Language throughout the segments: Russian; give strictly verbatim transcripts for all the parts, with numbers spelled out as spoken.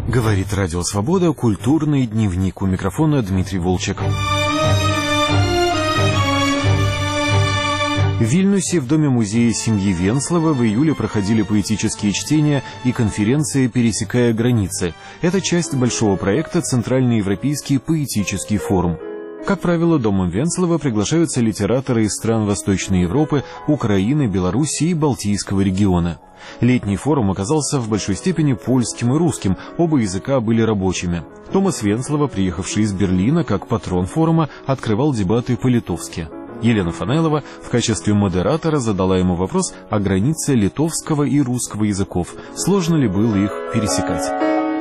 Говорит Радио Свобода, культурный дневник. У микрофона Дмитрий Волчек. В Вильнюсе в Доме-музея семьи Венслова в июле проходили поэтические чтения и конференция «Пересекая границы». Это часть большого проекта «Центральноевропейский поэтический форум». Как правило, Домом Венслова приглашаются литераторы из стран Восточной Европы, Украины, Белоруссии и Балтийского региона. Летний форум оказался в большой степени польским и русским, оба языка были рабочими. Томас Венслова, приехавший из Берлина как патрон форума, открывал дебаты по-литовски. Елена Фанайлова в качестве модератора задала ему вопрос о границе литовского и русского языков. Сложно ли было их пересекать?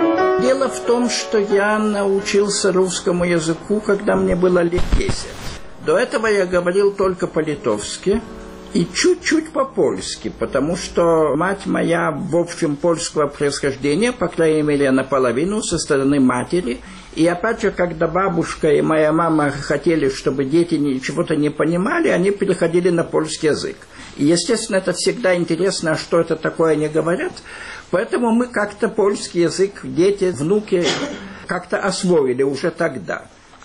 Дело в том, что я научился русскому языку, когда мне было лет десять. До этого я говорил только по-литовски и чуть-чуть по-польски, потому что мать моя, в общем, польского происхождения, по крайней мере, наполовину, со стороны матери. И опять же, когда бабушка и моя мама хотели, чтобы дети чего-то не понимали, они переходили на польский язык. И, естественно, это всегда интересно, что это такое они говорят. Поэтому мы как-то польский язык, дети, внуки, как-то освоили уже тогда.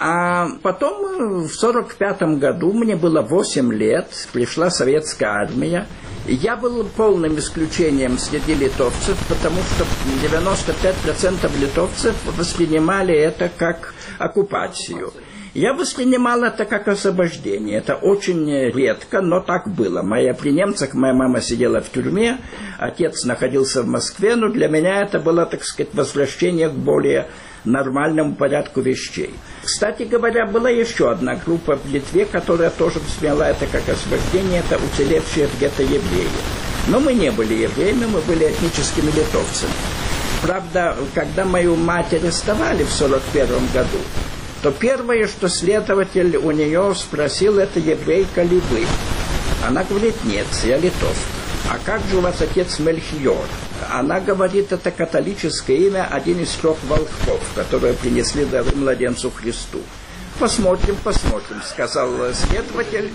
А потом, в сорок пятом году, мне было восемь лет, пришла советская армия. Я был полным исключением среди литовцев, потому что девяносто пять процентов литовцев воспринимали это как оккупацию. Я воспринимал это как освобождение. Это очень редко, но так было. Моя, при немцах моя мама сидела в тюрьме, отец находился в Москве, но для меня это было, так сказать, возвращение к более нормальному порядку вещей. Кстати говоря, была еще одна группа в Литве, которая тоже восприняла это как освобождение, это уцелевшие в гетто евреи. Но мы не были евреями, мы были этническими литовцами. Правда, когда мою мать арестовали в сорок первом году, то первое, что следователь у нее спросил, это еврейка ли вы? Она говорит, нет, я литовка. А как же у вас отец Мельхиор? Она говорит, это католическое имя, один из трех волхвов, которые принесли дары младенцу Христу. Посмотрим, посмотрим, сказал следователь,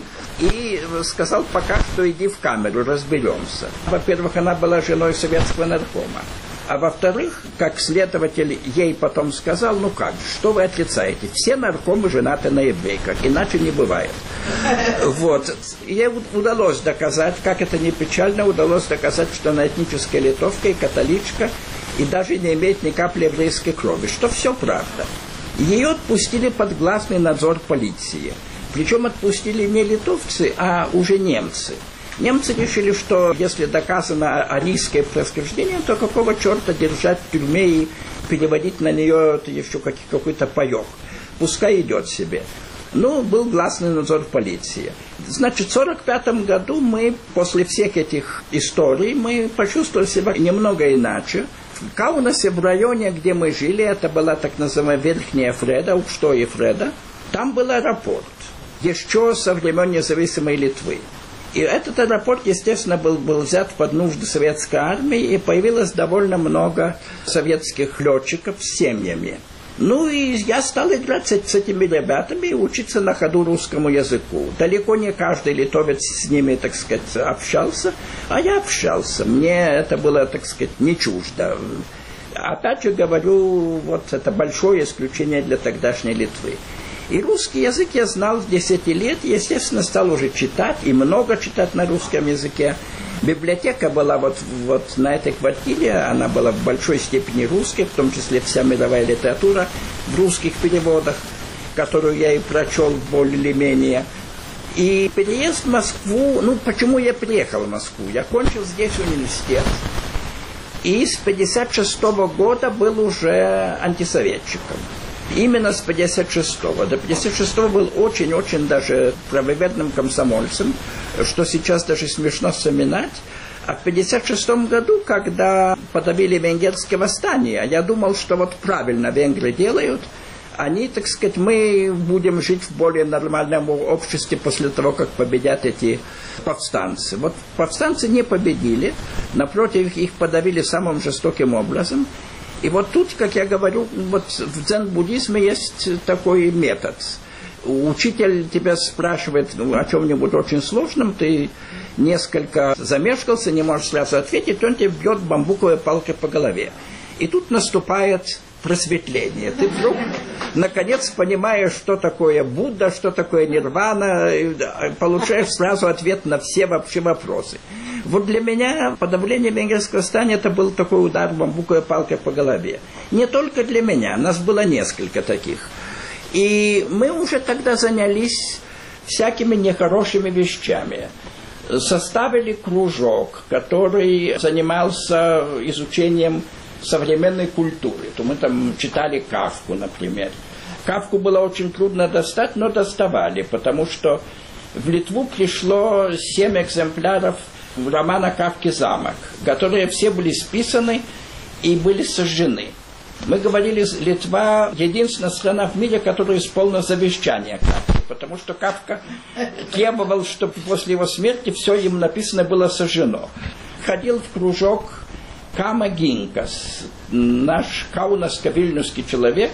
и сказал, пока что иди в камеру, разберемся. Во-первых, она была женой советского наркома. А во-вторых, как следователь ей потом сказал, ну как же, что вы отрицаете? Все наркомы женаты на еврейках, иначе не бывает. Вот. Ей удалось доказать, как это не печально, удалось доказать, что она этническая литовка и католичка, и даже не имеет ни капли еврейской крови, что все правда. Ее отпустили под гласный надзор полиции. Причем отпустили не литовцы, а уже немцы. Немцы решили, что если доказано арийское происхождение, то какого черта держать в тюрьме и переводить на нее еще какой-то паек. Пускай идет себе. Ну, был гласный надзор полиции. Значит, в сорок пятом году мы, после всех этих историй, мы почувствовали себя немного иначе. В Каунасе, в районе, где мы жили, это была так называемая Верхняя Фреда, Укштои Фреда, там был аэропорт, еще со времен независимой Литвы. И этот аэропорт, естественно, был, был взят под нужды советской армии, и появилось довольно много советских летчиков с семьями. Ну и я стал играть с, с этими ребятами и учиться на ходу русскому языку. Далеко не каждый литовец с ними, так сказать, общался, а я общался. Мне это было, так сказать, не чуждо. Опять же говорю, вот это большое исключение для тогдашней Литвы. И русский язык я знал с десяти лет, естественно, стал уже читать, и много читать на русском языке. Библиотека была вот, вот на этой квартире, она была в большой степени русской, в том числе вся мировая литература в русских переводах, которую я и прочел более или менее. И переезд в Москву, ну, почему я приехал в Москву? Я кончил здесь университет, и с пятьдесят шестого года был уже антисоветчиком. Именно с пятьдесят шестого. До пятьдесят шестого был очень-очень даже правоверным комсомольцем, что сейчас даже смешно вспоминать. А в пятьдесят шестом году, когда подавили венгерское восстание, я думал, что вот правильно венгры делают. Они, так сказать, мы будем жить в более нормальном обществе после того, как победят эти повстанцы. Вот повстанцы не победили, напротив, их подавили самым жестоким образом. И вот тут, как я говорю, вот в дзен-буддизме есть такой метод. Учитель тебя спрашивает ну, о чем-нибудь очень сложном, ты несколько замешкался, не можешь сразу ответить, он тебе бьет бамбуковой палкой по голове. И тут наступает просветление. Ты вдруг, наконец, понимаешь, что такое Будда, что такое нирвана, и получаешь сразу ответ на все вообще вопросы. Вот для меня подавление венгерского восстания это был такой удар бамбуковой палкой по голове. Не только для меня, нас было несколько таких. И мы уже тогда занялись всякими нехорошими вещами. Составили кружок, который занимался изучением современной культуры. То мы там читали Кафку, например. Кафку было очень трудно достать, но доставали, потому что в Литву пришло семь экземпляров романа Кафки «Замок», которые все были списаны и были сожжены. Мы говорили, Литва единственная страна в мире, которая исполнила завещание Кафки, потому что Кафка требовал, чтобы после его смерти все им написано было сожжено. Ходил в кружок Кама Гинкас, наш каунаско-вильнюсский человек,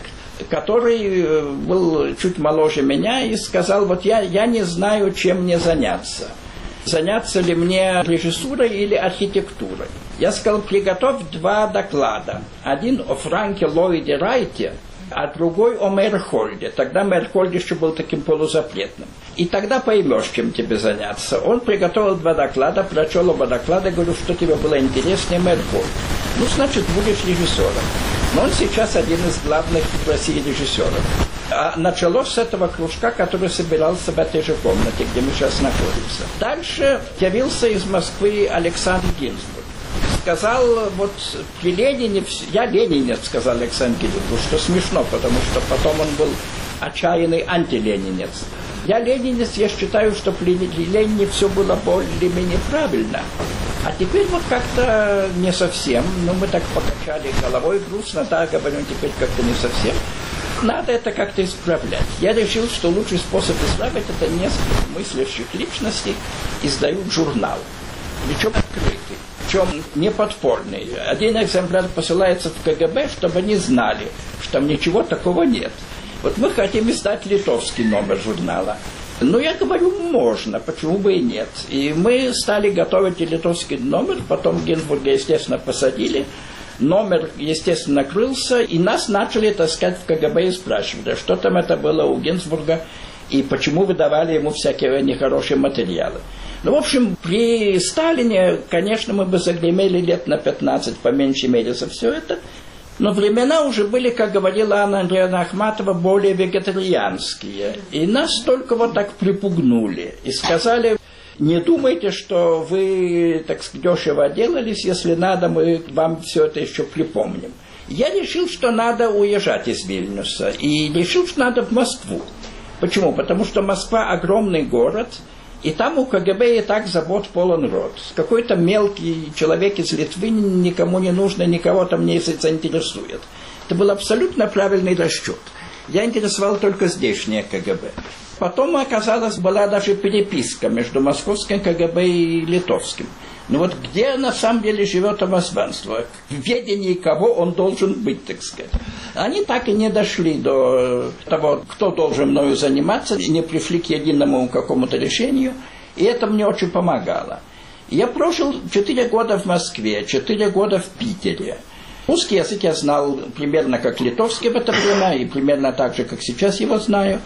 который был чуть моложе меня и сказал, вот я, я не знаю, чем мне заняться. Заняться ли мне режиссурой или архитектурой? Я сказал, приготовь два доклада. Один о Франке Ллойде Райте, а другой о Мейерхольде. Тогда Мейерхольд еще был таким полузапретным. И тогда поймешь, чем тебе заняться. Он приготовил два доклада, прочел оба доклада, говорю, что тебе было интереснее Мейерхольд. Ну, значит, будешь режиссером. Но он сейчас один из главных в России режиссеров. А началось с этого кружка, который собирался в этой же комнате, где мы сейчас находимся. Дальше явился из Москвы Александр Гинзбург. Сказал, вот при Ленине, я ленинец, сказал Александр Гинзбург, что смешно, потому что потом он был отчаянный антиленинец. Я ленинец, я считаю, что при Ленине все было более-менее правильно. А теперь вот как-то не совсем. Ну, мы так покачали головой грустно, да, говорю, теперь как-то не совсем. Надо это как-то исправлять. Я решил, что лучший способ исправить это несколько мыслящих личностей издают журнал. Причем открытый, причем не подпольный. Один экземпляр посылается в КГБ, чтобы они знали, что там ничего такого нет. Вот мы хотим издать литовский номер журнала. Ну, я говорю, можно, почему бы и нет. И мы стали готовить литовский номер, потом Гинзбурга, естественно, посадили. Номер, естественно, накрылся, и нас начали таскать в КГБ и спрашивали, что там это было у Гинзбурга, и почему вы давали ему всякие нехорошие материалы. Ну, в общем, при Сталине, конечно, мы бы загремели лет на пятнадцать, по меньшей мере, за все это. Но времена уже были, как говорила Анна Андреевна Ахматова, более вегетарианские. И нас только вот так припугнули. И сказали, не думайте, что вы, так сказать, дешево отделались, если надо, мы вам все это еще припомним. Я решил, что надо уезжать из Вильнюса. И решил, что надо в Москву. Почему? Потому что Москва огромный город, и там у КГБ и так забот полон рот. Какой-то мелкий человек из Литвы никому не нужно, никого там не заинтересует. Это был абсолютно правильный расчет. Я интересовал только здешнее КГБ. Потом, оказалось, была даже переписка между московским КГБ и литовским. Но вот где на самом деле живет обозванство? В ведении кого он должен быть, так сказать. Они так и не дошли до того, кто должен мною заниматься, и не пришли к единому какому-то решению. И это мне очень помогало. Я прожил четыре года в Москве, четыре года в Питере. Русский язык я знал примерно как литовский в это время, и примерно так же, как сейчас его знаю.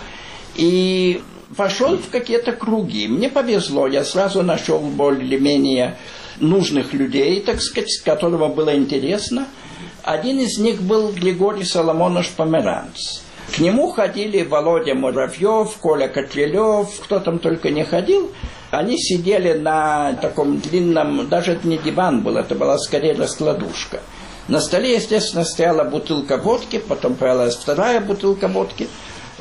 И пошел в какие-то круги. Мне повезло, я сразу нашел более-менее нужных людей, так сказать, с которыми было интересно. Один из них был Григорий Соломонович Померанц. К нему ходили Володя Муравьев, Коля Котлелев, кто там только не ходил. Они сидели на таком длинном, даже это не диван был, это была скорее раскладушка. На столе, естественно, стояла бутылка водки, потом появилась вторая бутылка водки.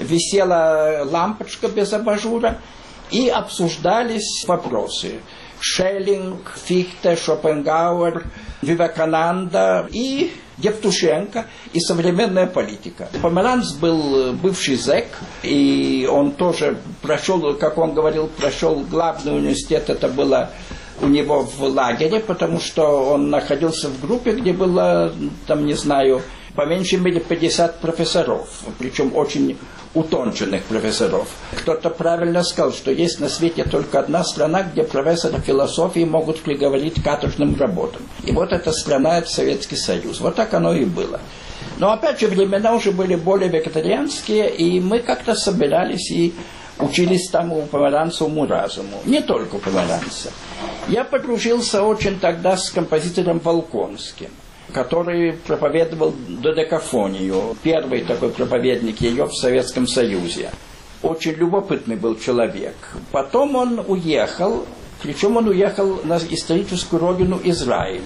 Висела лампочка без абажура, и обсуждались вопросы. Шеллинг, Фихте, Шопенгауэр, Вивекананда и Евтушенко, и современная политика. Померанц был бывший зэк, и он тоже прошел, как он говорил, прошел главный университет, это было у него в лагере, потому что он находился в группе, где было, там, не знаю, по меньшей мере пятьдесят профессоров, причем очень утонченных профессоров. Кто-то правильно сказал, что есть на свете только одна страна, где профессоры философии могут приговорить к каторжным работам. И вот эта страна – это Советский Союз. Вот так оно и было. Но опять же, времена уже были более вегетарианские, и мы как-то собирались и учились там у померанца уму-разуму. Не только у померанца. Я подружился очень тогда с композитором Волконским, который проповедовал додекафонию, первый такой проповедник ее в Советском Союзе. Очень любопытный был человек. Потом он уехал, причем он уехал на историческую родину Израиль.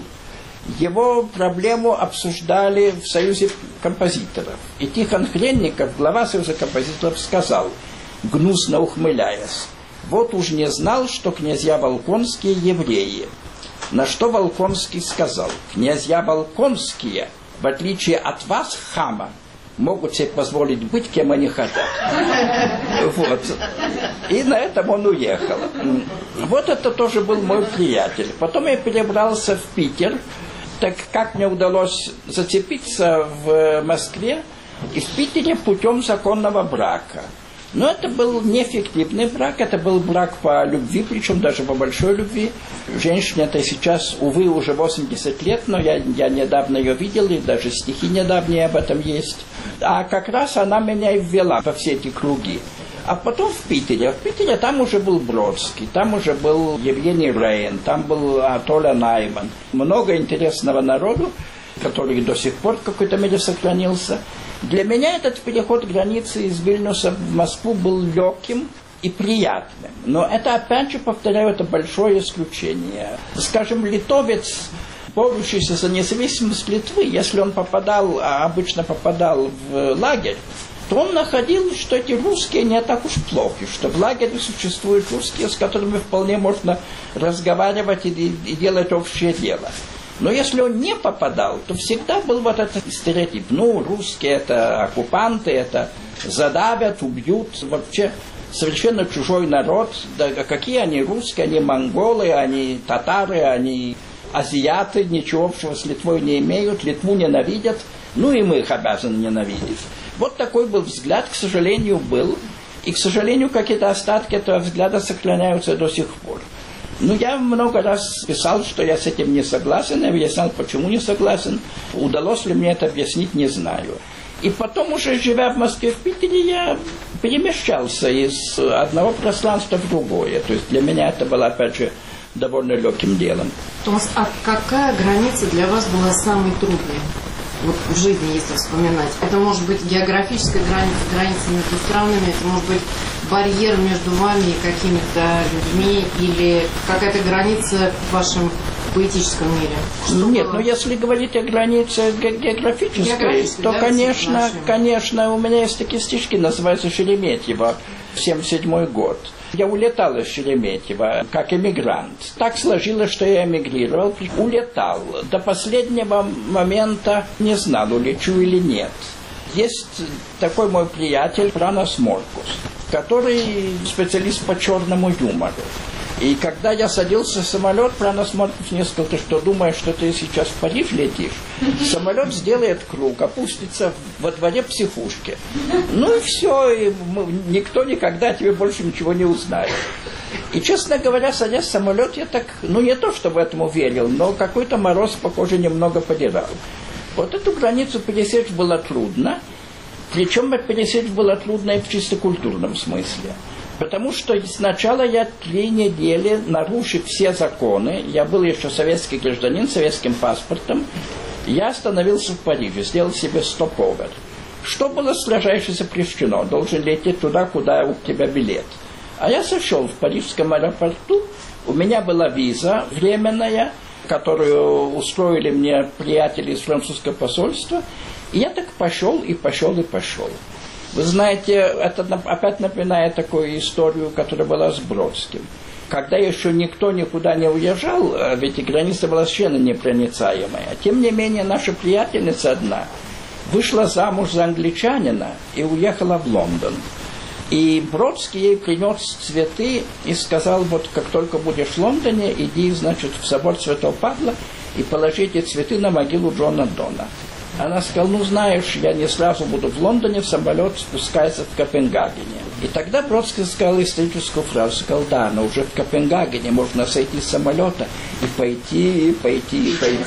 Его проблему обсуждали в Союзе композиторов. И Тихон Хренников, глава Союза композиторов, сказал, гнусно ухмыляясь, вот уж не знал, что князья Волконские евреи. На что Волконский сказал, князья Волконские, в отличие от вас, хама, могут себе позволить быть, кем они хотят. Вот. И на этом он уехал. Вот это тоже был мой приятель. Потом я перебрался в Питер. Так как мне удалось зацепиться в Москве и в Питере путем законного брака. Но это был не фиктивный брак, это был брак по любви, причем даже по большой любви. Женщине-то сейчас, увы, уже восемьдесят лет, но я, я недавно ее видел, и даже стихи недавние об этом есть. А как раз она меня и ввела во все эти круги. А потом в Питере. В Питере там уже был Бродский, там уже был Евгений Рейн, там был Толя Найман. Много интересного народу, который до сих пор в какой-то мере сохранился. Для меня этот переход границы из Вильнюса в Москву был легким и приятным. Но это, опять же, повторяю, это большое исключение. Скажем, литовец, борющийся за независимость Литвы, если он попадал, а обычно попадал в лагерь, то он находил, что эти русские не так уж плохи, что в лагере существуют русские, с которыми вполне можно разговаривать и, и делать общее дело. Но если он не попадал, то всегда был вот этот стереотип. Ну, русские это оккупанты, это задавят, убьют. Вообще совершенно чужой народ. Да какие они русские, они монголы, они татары, они азиаты, ничего общего с Литвой не имеют, Литву ненавидят. Ну и мы их обязаны ненавидеть. Вот такой был взгляд, к сожалению, был. И, к сожалению, какие-то остатки этого взгляда сохраняются до сих пор. Ну, я много раз писал, что я с этим не согласен, объяснял, почему не согласен. Удалось ли мне это объяснить, не знаю. И потом, уже живя в Москве, в Питере, я перемещался из одного пространства в другое. То есть для меня это было, опять же, довольно легким делом. Томас, а какая граница для вас была самой трудной? Вот в жизни, если вспоминать. Это может быть географическая граница, граница между странами, это может быть барьер между вами и какими-то людьми, или какая-то граница в вашем поэтическом мире. Что Нет, было? ну если говорить о границе географической, Географической, то, да, конечно, конечно, у меня есть такие стишки, называются «Шереметьево», семьдесят седьмой год. Я улетал из Шереметьево как эмигрант. Так сложилось, что я эмигрировал, улетал. До последнего момента не знал, улечу или нет. Есть такой мой приятель Пранас Моркус, который специалист по черному юмору. И когда я садился в самолет, Пранас Моркус мне сказал, ты что, думаешь, что ты сейчас в Париж летишь? Самолет сделает круг, опустится во дворе психушки. Ну и все, и никто никогда тебе больше ничего не узнает. И, честно говоря, садясь в самолет, я так, ну не то чтобы этому верил, но какой-то мороз, похоже, немного подирал. Вот эту границу пересечь было трудно, причем пересечь было трудно и в чисто культурном смысле. Потому что сначала я три недели, нарушив все законы, я был еще советский гражданин, советским паспортом, я остановился в Париже, сделал себе стоп-овер. Что было строжайше запрещено? Должен лететь туда, куда у тебя билет. А я сошел в парижском аэропорту, у меня была виза временная, которую устроили мне приятели из французского посольства, и я так пошел, и пошел, и пошел. Вы знаете, это опять напоминает такую историю, которая была с Бродским. Когда еще никто никуда не уезжал, ведь и граница была совершенно непроницаемая. Тем не менее, наша приятельница одна вышла замуж за англичанина и уехала в Лондон. И Бродский ей принес цветы и сказал, вот как только будешь в Лондоне, иди, значит, в собор Святого Павла и положи эти цветы на могилу Джона Дона. Она сказала, ну знаешь, я не сразу буду в Лондоне, самолет спускается в Копенгагене. И тогда Бродский сказал историческую фразу, сказал, да, но уже в Копенгагене можно сойти с самолета и пойти, и пойти, и пойти.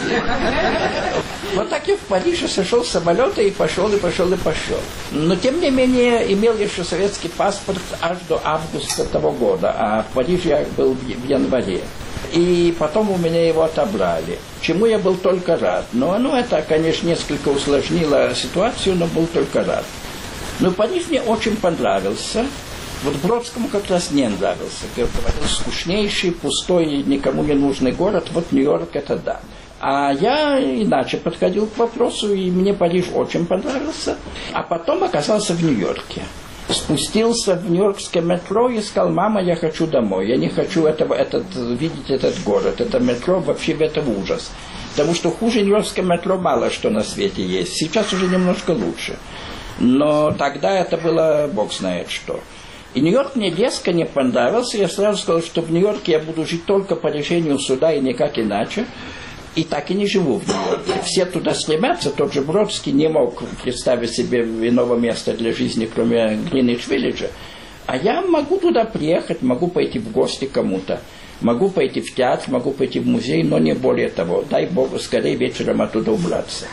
Вот так я в Париже сошел с самолета и пошел, и пошел, и пошел. Но тем не менее имел еще советский паспорт аж до августа того года, а в Париже я был в январе. И потом у меня его отобрали, чему я был только рад. Но ну, это, конечно, несколько усложнило ситуацию, но был только рад. Но Париж мне очень понравился. Вот Бродскому как раз не нравился. Говорил, скучнейший, пустой, никому не нужный город. Вот Нью-Йорк это да. А я иначе подходил к вопросу, и мне Париж очень понравился. А потом оказался в Нью-Йорке. Спустился в нью-йоркское метро и сказал, мама, я хочу домой, я не хочу этого, этот, видеть этот город, это метро, вообще это ужас. Потому что хуже нью-йоркского метро мало что на свете есть, сейчас уже немножко лучше. Но тогда это было, бог знает что. И Нью-Йорк мне резко не понравился, я сразу сказал, что в Нью-Йорке я буду жить только по решению суда и никак иначе. И так и не живу в Нью-Йорке. Все туда стремятся. Тот же Бродский не мог представить себе иного места для жизни, кроме Гринвич-Виллиджа. А я могу туда приехать, могу пойти в гости кому-то, могу пойти в театр, могу пойти в музей, но не более того. Дай Богу, скорее вечером оттуда убраться.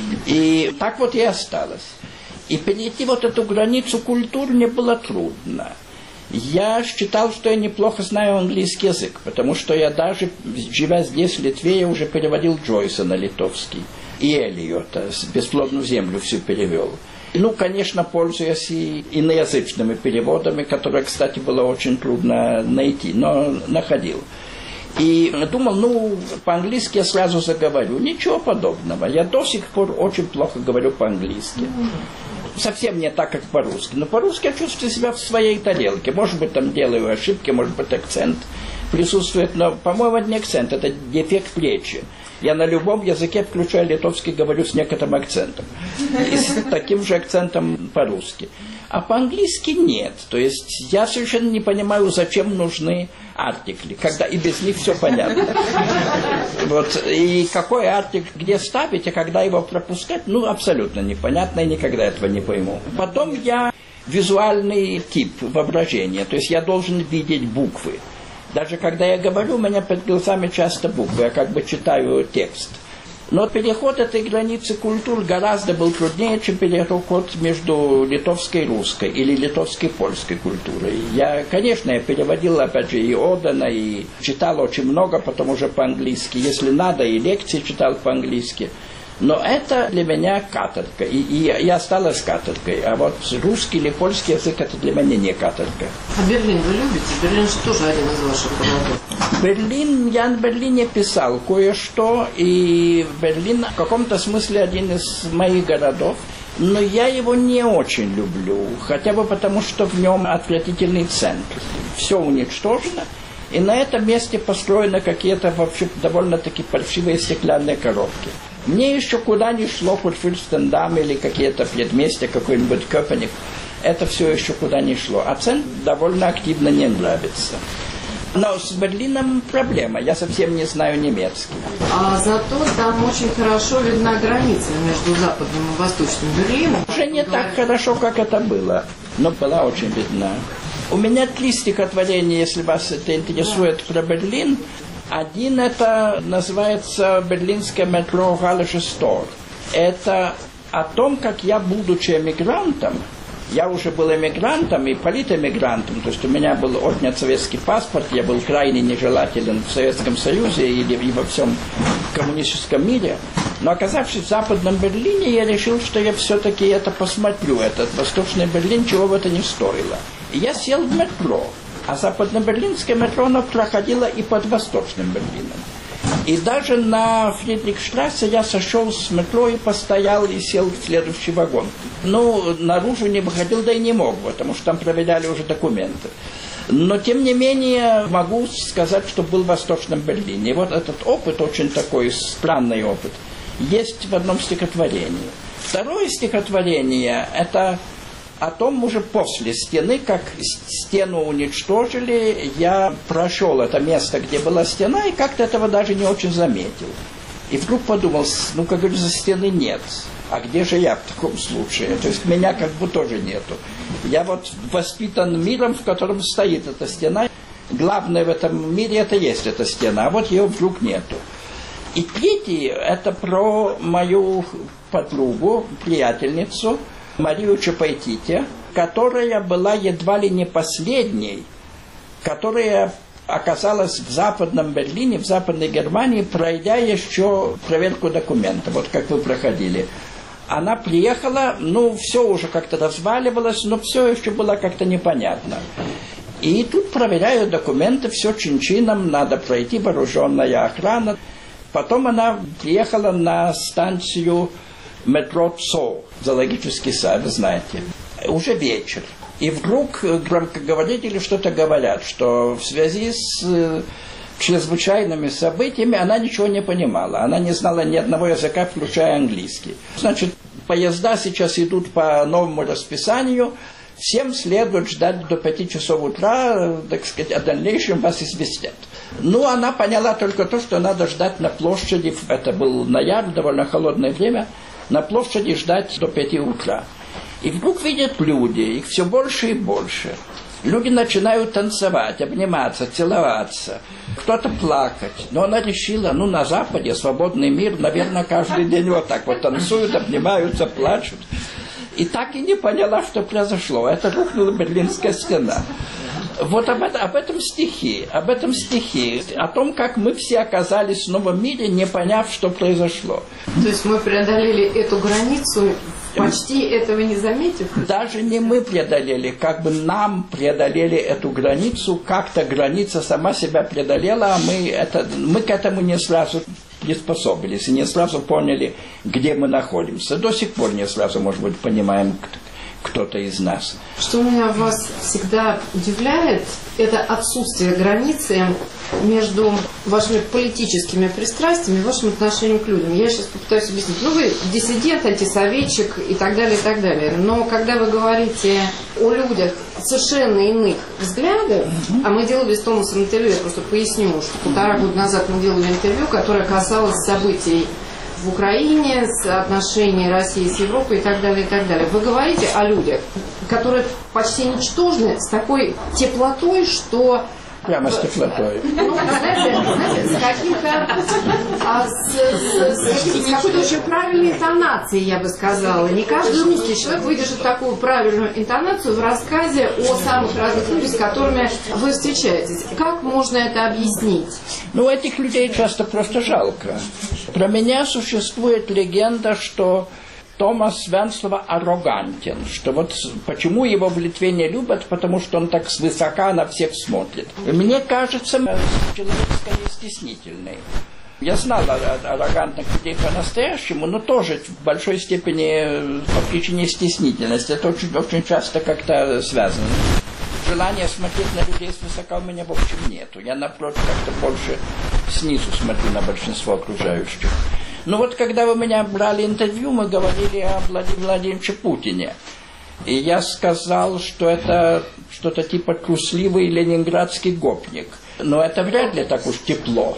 И так вот и осталось. И перейти вот эту границу культур мне было трудно. Я считал, что я неплохо знаю английский язык, потому что я даже, живя здесь, в Литве, я уже переводил Джойса на литовский. И Элиота, «Бесплодную землю» всю перевел. Ну, конечно, пользуясь и иноязычными переводами, которые, кстати, было очень трудно найти, но находил. И думал, ну, по-английски я сразу заговорю. Ничего подобного. Я до сих пор очень плохо говорю по-английски. Совсем не так, как по-русски. Но по-русски я чувствую себя в своей тарелке. Может быть, там делаю ошибки, может быть, акцент присутствует. Но, по-моему, это не акцент, это дефект речи. Я на любом языке, включая литовский, говорю с некоторым акцентом. И с таким же акцентом по-русски. А по-английски нет. То есть я совершенно не понимаю, зачем нужны артикли, когда и без них все понятно. Вот. И какой артикль где ставить, а когда его пропускать, ну, абсолютно непонятно, и никогда этого не пойму. Потом я визуальный тип воображения, то есть я должен видеть буквы. Даже когда я говорю, у меня перед глазами часто буквы, я как бы читаю текст. Но переход этой границы культур гораздо был труднее, чем переход между литовской и русской, или литовской и польской культурой. Я, конечно, я переводил, опять же, и Одена, и читал очень много, потом уже по-английски. Если надо, и лекции читал по-английски. Но это для меня каторга, и, и я осталась каторгой. А вот русский или польский язык, это для меня не каторга. А Берлин вы любите? Берлин же тоже один из ваших городов. Берлин, я в Берлине писал кое-что, и Берлин в каком-то смысле один из моих городов. Но я его не очень люблю, хотя бы потому, что в нем отвратительный центр. Все уничтожено. И на этом месте построены какие-то вообще довольно-таки паршивые стеклянные коробки. Мне еще куда ни шло, хоть Фюрстендам или какие-то предместья, какой-нибудь Köpenick, это все еще куда ни шло. А центр довольно активно не нравится. Но с Берлином проблема, я совсем не знаю немецкий. А зато там очень хорошо видна граница между Западным и Восточным Берлином. Уже не так хорошо, как это было, но была очень видна. У меня три стихотворения, если вас это интересует, про Берлин. Один это называется «Берлинское метро Галлисche Tor». Это о том, как я, будучи эмигрантом, я уже был эмигрантом и политэмигрантом, то есть у меня был отнят советский паспорт, я был крайне нежелателен в Советском Союзе или и во всем коммунистическом мире. Но оказавшись в Западном Берлине, я решил, что я все-таки это посмотрю, этот Восточный Берлин, чего бы это ни стоило. И я сел в метро. А западно-берлинское метро, оно проходило и под Восточным Берлином. И даже на Фридрихштрассе я сошел с метро и постоял, и сел в следующий вагон. Ну, наружу не выходил, да и не мог, потому что там проверяли уже документы. Но, тем не менее, могу сказать, что был в Восточном Берлине. И вот этот опыт, очень такой странный опыт, есть в одном стихотворении. Второе стихотворение – это о том уже после стены, как стену уничтожили, я прошел это место, где была стена, и как-то этого даже не очень заметил. И вдруг подумал, ну, как говорится, стены нет. А где же я в таком случае? То есть меня как бы тоже нету. Я вот воспитан миром, в котором стоит эта стена. Главное в этом мире это есть эта стена, а вот ее вдруг нету. И третий, это про мою подругу, приятельницу Марию Чапаитите, которая была едва ли не последней, которая оказалась в Западном Берлине, в Западной Германии, пройдя еще проверку документов, вот как вы проходили. Она приехала, ну, все уже как-то разваливалось, но все еще было как-то непонятно. И тут проверяют документы, все чин-чином, надо пройти, вооруженная охрана. Потом она приехала на станцию метро ЦО, зоологический сад, вы знаете. Уже вечер. И вдруг громкоговорители что-то говорят, что в связи с чрезвычайными событиями она ничего не понимала. Она не знала ни одного языка, включая английский. Значит, поезда сейчас идут по новому расписанию. Всем следует ждать до пяти часов утра, так сказать, о дальнейшем вас известят. Ну, она поняла только то, что надо ждать на площади, это был ноябрь, довольно холодное время, на площади ждать до пяти утра. И вдруг видят люди, их все больше и больше. Люди начинают танцевать, обниматься, целоваться, кто-то плакать. Но она решила, ну, на Западе свободный мир, наверное, каждый день вот так вот танцуют, обнимаются, плачут. И так и не поняла, что произошло. Это рухнула Берлинская стена. Вот об, это, об этом стихи, об этом стихи, о том, как мы все оказались в новом мире, не поняв, что произошло. То есть мы преодолели эту границу, почти этого не заметив? Даже не мы преодолели, как бы нам преодолели эту границу, как-то граница сама себя преодолела, а мы, это, мы к этому не сразу приспособились, и не сразу поняли, где мы находимся. До сих пор не сразу, может быть, понимаем, кто-то из нас. Что меня вас всегда удивляет, это отсутствие границы между вашими политическими пристрастиями и вашим отношением к людям. Я сейчас попытаюсь объяснить. Ну, вы диссидент, антисоветчик и так далее, и так далее. Но когда вы говорите о людях совершенно иных взглядов, mm-hmm. а мы делали с Томасом интервью, я просто поясню, что полтора года назад мы делали интервью, которое касалось событий в Украине, с отношений России с Европой и так далее, и так далее. Вы говорите о людях, которые почти ничтожны, с такой теплотой, что... Прямо с теплотой. Ну, знаете, знаете, с каким-то... А, с, с, с, с какой-то очень правильной интонацией, я бы сказала. Не каждый русский человек выдержит такую правильную интонацию в рассказе о самых разных людях, с которыми вы встречаетесь. Как можно это объяснить? Ну, этих людей часто просто жалко. Про меня существует легенда, что Томас Венслова аррогантен, что вот почему его в Литве не любят, потому что он так свысока на всех смотрит. Мне кажется, человек скорее стеснительный. Я знал аррогантных людей по-настоящему, но тоже в большой степени по причине стеснительности. Это очень, очень часто как-то связано. Желания смотреть на людей свысока у меня в общем нету. Я, напротив, как-то больше снизу смотрю на большинство окружающих. Ну вот, когда вы меня брали интервью, мы говорили о Владимире Владимировиче Путине. И я сказал, что это что-то типа трусливый ленинградский гопник. Но это вряд ли так уж тепло.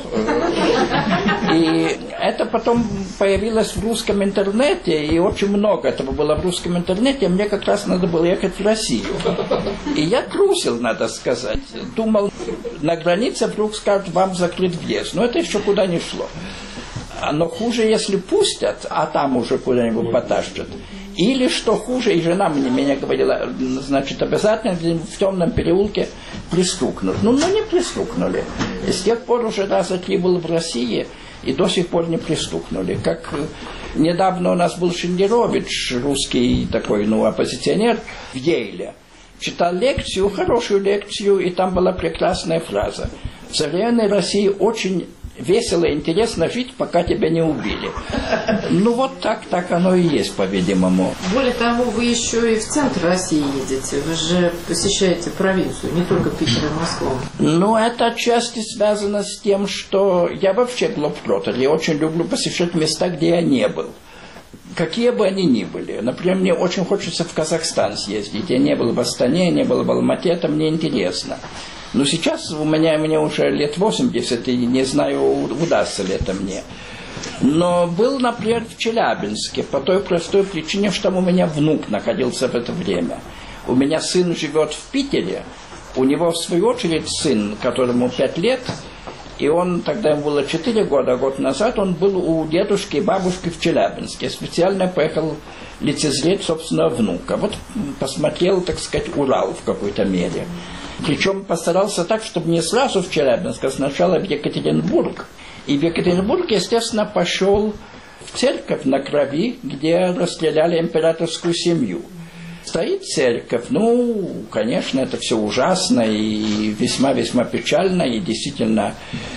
И это потом появилось в русском интернете, и очень много этого было в русском интернете, мне как раз надо было ехать в Россию. И я трусил, надо сказать. Думал, на границе вдруг скажут, вам закрыт въезд. Но это еще куда не шло. Но хуже, если пустят, а там уже куда-нибудь потащат. Или, что хуже, и жена мне меня говорила, значит, обязательно в темном переулке пристукнут. Ну, ну, не пристукнули. С тех пор уже раза три был в России, и до сих пор не пристукнули. Как недавно у нас был Шендерович, русский такой, ну, оппозиционер, в Ейле. Читал лекцию, хорошую лекцию, и там была прекрасная фраза. В современной России очень весело и интересно жить, пока тебя не убили. Ну вот так, так оно и есть, по-видимому. Более того, вы еще и в центр России едете. Вы же посещаете провинцию, не только Питер и Москву. Ну, это отчасти связано с тем, что я вообще глобтротер. Я очень люблю посещать места, где я не был. Какие бы они ни были. Например, мне очень хочется в Казахстан съездить. Я не был в Астане, не был в Алмате, это мне интересно. Но сейчас у меня, мне уже лет восемьдесят, и не знаю, удастся ли это мне. Но был, например, в Челябинске по той простой причине, что там у меня внук находился в это время. У меня сын живет в Питере, у него в свою очередь сын, которому пять лет, и он, тогда ему было четыре года, год назад, он был у дедушки и бабушки в Челябинске. Специально поехал лицезреть собственного внука. Вот посмотрел, так сказать, Урал в какой-то мере. Причем постарался так, чтобы не сразу в Челябинск, а сначала в Екатеринбург. И в Екатеринбург, естественно, пошел в церковь на Крови, где расстреляли императорскую семью. Стоит церковь, ну, конечно, это все ужасно и весьма-весьма печально, и действительно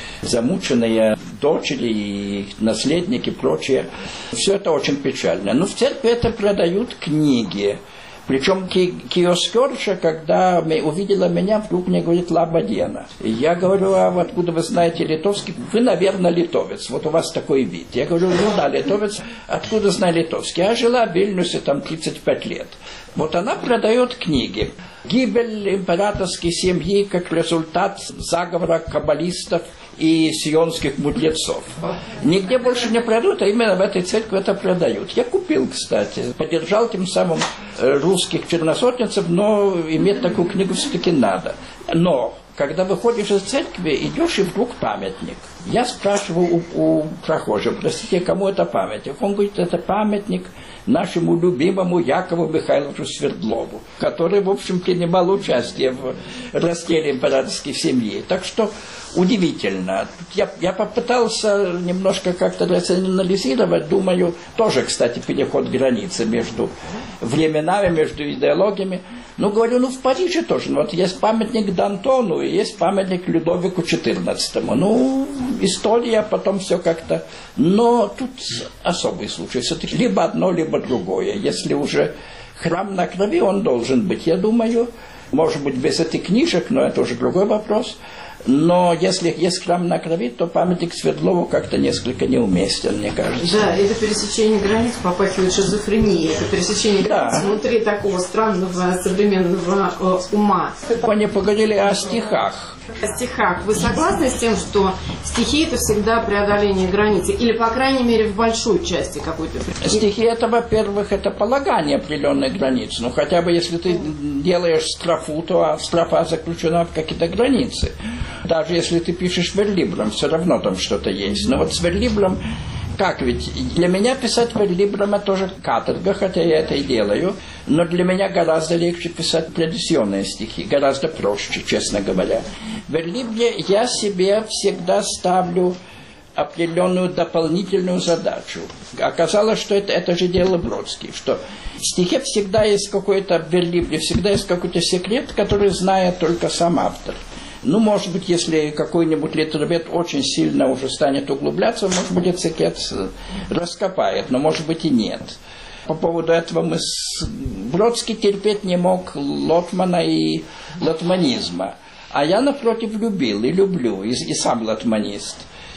замученные дочери и наследники и прочее. Все это очень печально. Но в церкви это продают книги. Причем киоскерша, когда увидела меня, вдруг мне говорит «Лабадена». Я говорю: а откуда вы знаете литовский? Вы, наверное, литовец, вот у вас такой вид. Я говорю: ну да, литовец, откуда знаю литовский? Я жила в Вильнюсе там тридцать пять лет. Вот она продает книги. Гибель императорской семьи как результат заговора каббалистов и сионских мудрецов. Нигде больше не продают, а именно в этой церкви это продают. Я купил, кстати, поддержал тем самым русских черносотенцев, но иметь такую книгу все-таки надо. Но когда выходишь из церкви, идешь и вдруг памятник. Я спрашиваю у, у прохожего: простите, кому это памятник? Он говорит: это памятник нашему любимому Якову Михайловичу Свердлову, который, в общем, принимал участие в расстреле императорской семьи. Так что удивительно. Я, я попытался немножко как-то рационализировать, думаю, тоже, кстати, переход границы между временами, между идеологиями. Ну, говорю, ну, в Париже тоже. Ну, вот есть памятник Д'Антону и есть памятник Людовику четырнадцатому. Ну, история, потом все как-то... Но тут особый случай. Все-таки либо одно, либо другое. Если уже храм на Крови, он должен быть, я думаю. Может быть, без этих книжек, но это уже другой вопрос. Но если есть храм на Крови, то памятник Свердлову как-то несколько неуместен, мне кажется. Да, это пересечение границ попахивает шизофренией. Это пересечение да. границ внутри такого странного современного э, ума. Они поговорили о стихах. О стихах. Вы согласны с тем, что стихи — это всегда преодоление границы? Или, по крайней мере, в большой части какой-то? Стихи — это, во-первых, это полагание определенной границы. Ну, хотя бы если ты делаешь строфу, то строфа заключена в какие-то границы. Даже если ты пишешь верлибром, все равно там что-то есть. Но вот с верлибром, как ведь, для меня писать верлибром — это тоже каторга, хотя я это и делаю, но для меня гораздо легче писать традиционные стихи, гораздо проще, честно говоря. В верлибре я себе всегда ставлю определенную дополнительную задачу. Оказалось, что это, это же делал Бродский, что в стихе всегда есть какой-то, в верлибре всегда есть какой-то секрет, который знает только сам автор. Ну, может быть, если какой-нибудь литературовед очень сильно уже станет углубляться, может быть, этот секрет раскопает, но может быть и нет. По поводу этого мы с... Бродский терпеть не мог Лотмана и лотманизма. А я, напротив, любил и люблю, и, и сам лотманист.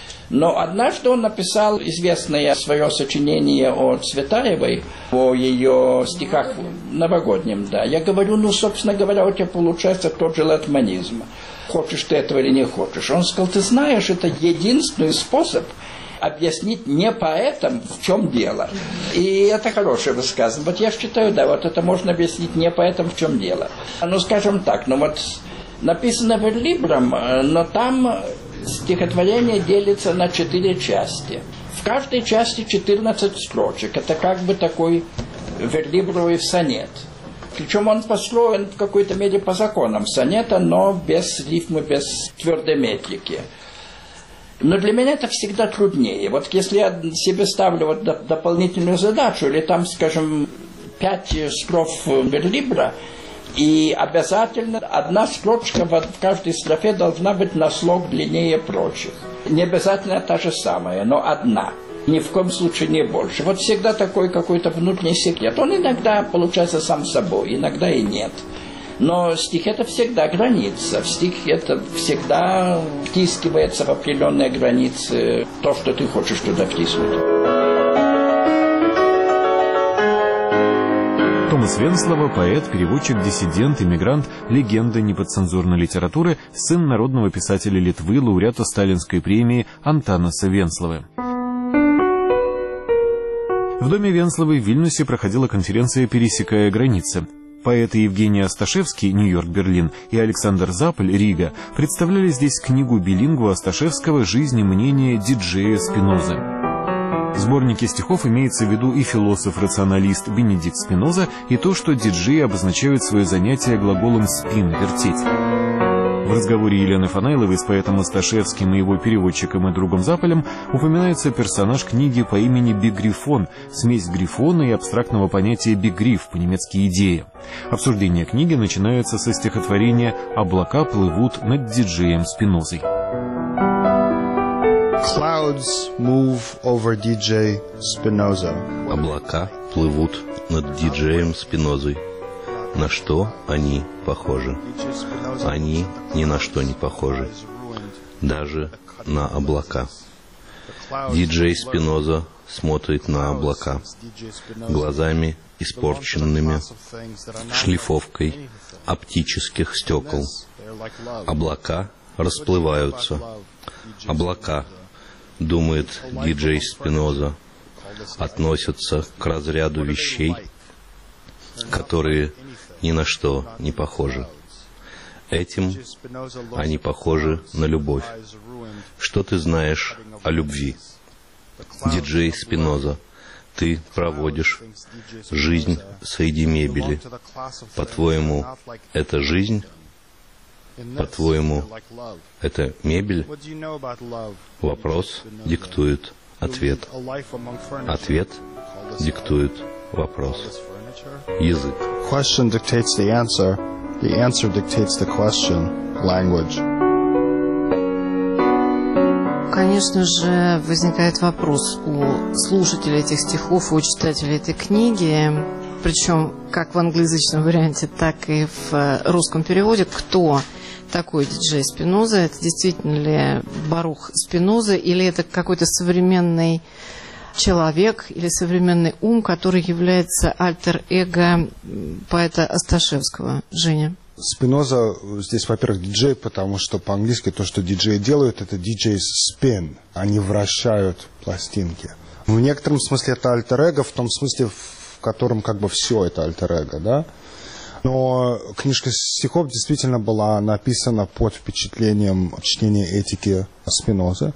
Но однажды он написал известное свое сочинение о Цветаевой, о ее стихах новогоднем, да. Я говорю, ну, собственно говоря, у тебя получается тот же лотманизм. Хочешь ты этого или не хочешь. Он сказал: ты знаешь, это единственный способ объяснить не поэтам, в чем дело. И это хорошее высказывание. Вот я считаю, да, вот это можно объяснить не поэтам, в чем дело. Ну, скажем так, ну вот написано верлибром, но там стихотворение делится на четыре части. В каждой части четырнадцать строчек. Это как бы такой верлибровый сонет. Причем он построен в какой-то мере по законам сонета, но без рифмы, без твердой метрики. Но для меня это всегда труднее. Вот если я себе ставлю вот дополнительную задачу, или там, скажем, пять строф верлибра, и обязательно одна строчка в каждой строфе должна быть на слог длиннее прочих. Не обязательно та же самая, но одна. Ни в коем случае не больше. Вот всегда такой какой-то внутренний секрет. Он иногда получается сам собой, иногда и нет. Но стих — это всегда граница. В стих это всегда втискивается в определенные границы то, что ты хочешь туда втиснуть. Томас Венслова – поэт, переводчик, диссидент, иммигрант, легенда неподцензурной литературы, сын народного писателя Литвы, лауреата Сталинской премии Антанаса Венсловы. В доме Венсловой в Вильнюсе проходила конференция «Пересекая границы». Поэты Евгений Асташевский, Нью-Йорк-Берлин, и Александр Заполь, Рига, представляли здесь книгу билингва Асташевского «Жизнь и мнение диджея Спинозы». В сборнике стихов имеется в виду и философ-рационалист Бенедикт Спиноза, и то, что диджеи обозначают свое занятие глаголом «спин» — «вертеть». В разговоре Елены Фанайловой с поэтом Асташевским и его переводчиком и другом Заполем упоминается персонаж книги по имени Бигрифон, смесь грифона и абстрактного понятия бигриф, по-немецки «идея». Обсуждение книги начинается со стихотворения «Облака плывут над диджеем Спинозой». Clouds move over ди джей Spinoza. Облака плывут над диджеем Спинозой. На что они похожи? Они ни на что не похожи. Даже на облака. Диджей Спиноза смотрит на облака глазами, испорченными шлифовкой оптических стекол. Облака расплываются. Облака, думает диджей Спиноза, относятся к разряду вещей, которые ни на что не похожи. Этим они похожи на любовь. Что ты знаешь о любви? Диджей Спиноза, ты проводишь жизнь среди мебели. По-твоему, это жизнь? По-твоему, это мебель? Вопрос диктует ответ. Ответ диктует вопрос. Язык. Question dictates the answer. The answer dictates the question. Language. Конечно же, возникает вопрос у слушателей этих стихов, у читателей этой книги, причем как в англоязычном варианте, так и в русском переводе, кто такой диджей Спиноза. Это действительно ли Барух Спиноза, или это какой-то современный человек или современный ум, который является альтер-эго поэта Асташевского? Женя. Спиноза здесь, во-первых, диджей, потому что по-английски то, что диджеи делают, это диджей спин. Они вращают пластинки. В некотором смысле это альтер-эго, в том смысле, в котором как бы все это альтер-эго, да? Но книжка стихов действительно была написана под впечатлением чтения этики Спинозы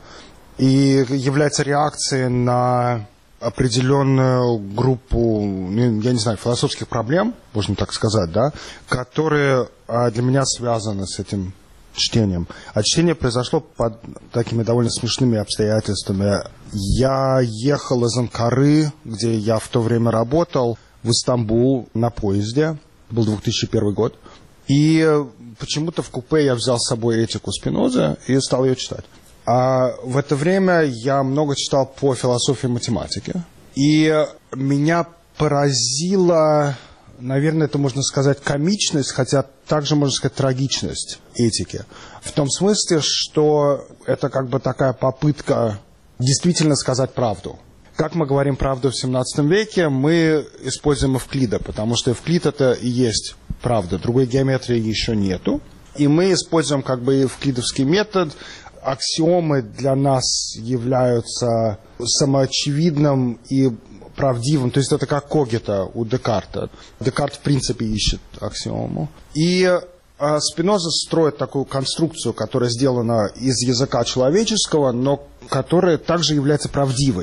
и является реакцией на определенную группу, я не знаю, философских проблем, можно так сказать, да, которые для меня связаны с этим чтением. А чтение произошло под такими довольно смешными обстоятельствами. Я ехал из Анкары, где я в то время работал, в Истамбул на поезде. Был две тысячи первый год. И почему-то в купе я взял с собой этику Спинозы и стал ее читать. А в это время я много читал по философии математики. И меня поразила, наверное, это можно сказать, комичность, хотя также можно сказать трагичность этики. В том смысле, что это как бы такая попытка действительно сказать правду. Как мы говорим правду в семнадцатом веке, мы используем Эвклида, потому что Эвклид это и есть правда. Другой геометрии еще нету. И мы используем как бы эвклидовский метод. Аксиомы для нас являются самоочевидным и правдивым. То есть это как когито у Декарта. Декарт в принципе ищет аксиому. И Спиноза строит такую конструкцию, которая сделана из языка человеческого, но которая также является правдивой.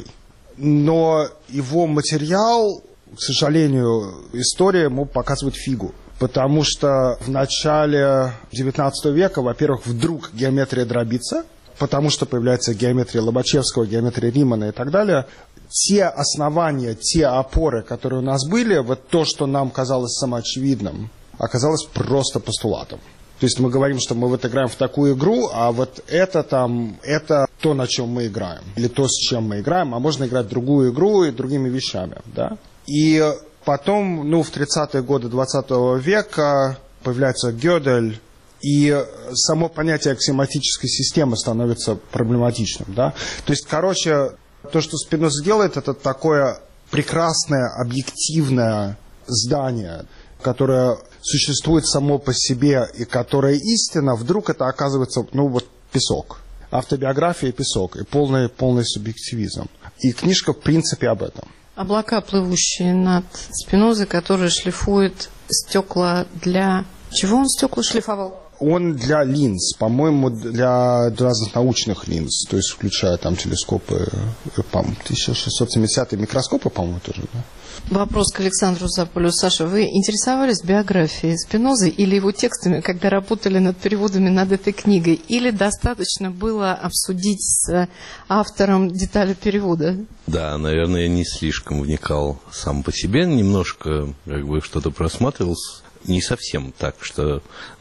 Но его материал, к сожалению, история ему показывает фигу. Потому что в начале девятнадцатого века, во-первых, вдруг геометрия дробится, потому что появляется геометрия Лобачевского, геометрия Римана и так далее. Те основания, те опоры, которые у нас были, вот то, что нам казалось самоочевидным, оказалось просто постулатом. То есть мы говорим, что мы вот играем в такую игру, а вот это там, это то, на чем мы играем. Или то, с чем мы играем, а можно играть в другую игру и другими вещами, да. И потом, ну, в тридцатые годы двадцатого века появляется Гёдель, и само понятие аксиоматической системы становится проблематичным, да. То есть, короче, то, что Спиноза делает, это такое прекрасное, объективное здание, которое существует само по себе и которое истина, вдруг это оказывается, ну, вот песок. Автобиография и песок, и полный, полный субъективизм. И книжка, в принципе, об этом. Облака, плывущие над Спинозой, которые шлифуют стекла для... Чего он стекла шлифовал? Он для линз, по-моему, для разных научных линз, то есть включая там телескопы, по-моему, тысяча шестьсот семидесятые микроскопы, по-моему, тоже, да? Вопрос к Александру Заполю. Саша, вы интересовались биографией Спинозы или его текстами, когда работали над переводами над этой книгой? Или достаточно было обсудить с автором детали перевода? Да, наверное, я не слишком вникал сам по себе, немножко как бы что-то просматривал, не совсем так, что,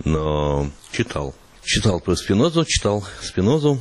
но читал. Читал про Спинозу, читал Спинозу,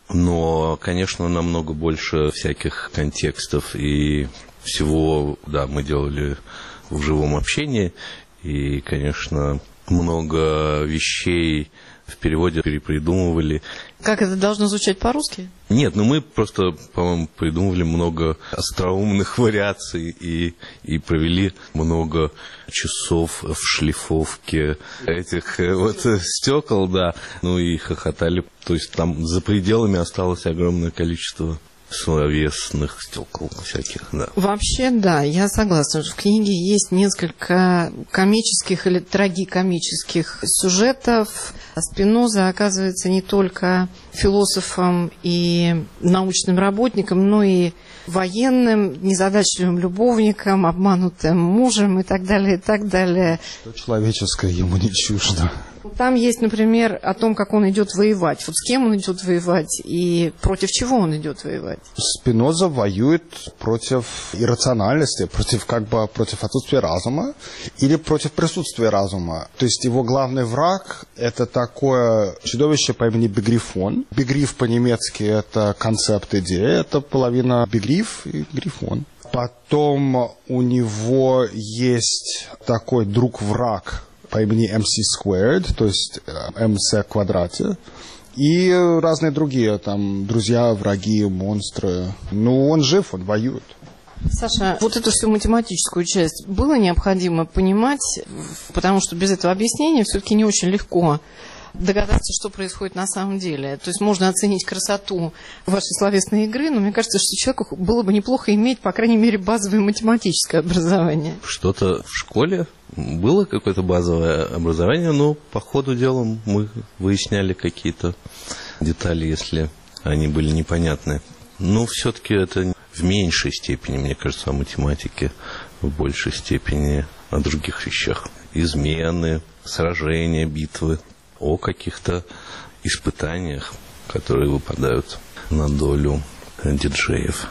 но, конечно, намного больше всяких контекстов и всего, да, мы делали в живом общении, и, конечно, много вещей в переводе перепридумывали. Как это должно звучать по-русски? Нет, ну мы просто, по-моему, придумывали много остроумных вариаций и, и провели много часов в шлифовке этих вот стекол, да, ну и хохотали. То есть там за пределами осталось огромное количество словесных стекол всяких, да. Вообще, да, я согласна. В книге есть несколько комических или трагикомических сюжетов. Спиноза оказывается не только философом и научным работником, но и военным, незадачливым любовником, обманутым мужем и так далее, и так далее. Что человеческое ему не чуждо. Там есть, например, о том, как он идет воевать. Вот с кем он идет воевать и против чего он идет воевать. Спиноза воюет против иррациональности, против как бы против отсутствия разума или против присутствия разума. То есть его главный враг – это такое чудовище по имени Бегрифон. Бегриф по-немецки – это концепт идеи, это половина бегриф и грифон. Потом у него есть такой друг-враг по имени эм си squared, то есть эм си в квадрате, и разные другие, там, друзья, враги, монстры. Ну, он жив, он воюет. Саша, вот эту всю математическую часть было необходимо понимать, потому что без этого объяснения все-таки не очень легко догадаться, что происходит на самом деле. То есть можно оценить красоту вашей словесной игры, но мне кажется, что человеку было бы неплохо иметь, по крайней мере, базовое математическое образование. Что-то в школе было какое-то базовое образование, но по ходу дела мы выясняли какие-то детали, если они были непонятны. Но все-таки это в меньшей степени, мне кажется, о математике, в большей степени о других вещах. Измены, сражения, битвы, о каких-то испытаниях, которые выпадают на долю диджеев.